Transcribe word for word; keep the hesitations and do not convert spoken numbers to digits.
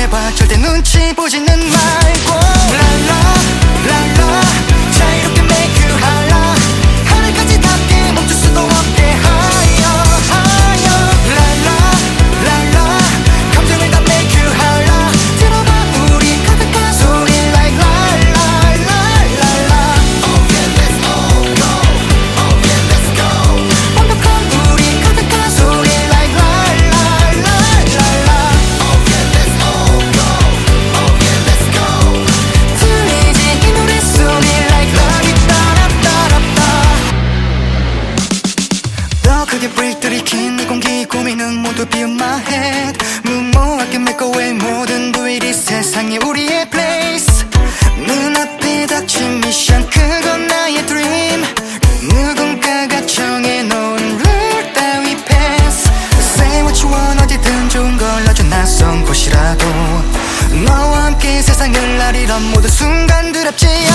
보내봐. 절대 눈치 보지는 말고. 랄라 랄라 자유롭게 make you holla. 하늘까지 닿게 멈출 수도 없게 higher higher. 랄라 랄라 감정을 다 make you holla. 들어봐 우리 가득한 소리 like 랄라 랄라. Oh yeah let's all go. Oh yeah let's go. 완벽한 우리 가득한 소리 like 랄라 랄라. Oh yeah let's all go. Oh yeah let's go. 들리지 이 노랫소리 like 라비따라따라따. 더 크게 break 들이킨 이 공기 고민은 모두 비운 my head. 무모하게 make away 모든 부위리 세상에 우리의 place. 눈앞에 닥친 미션 그건 나의 dream. 누군가가 정해놓은 룰 따위 pass. Say what you want 어디든 좋은 걸 아주 낯선 곳이라도 너와 함께 세상을 나리란 모든 순간 두렵지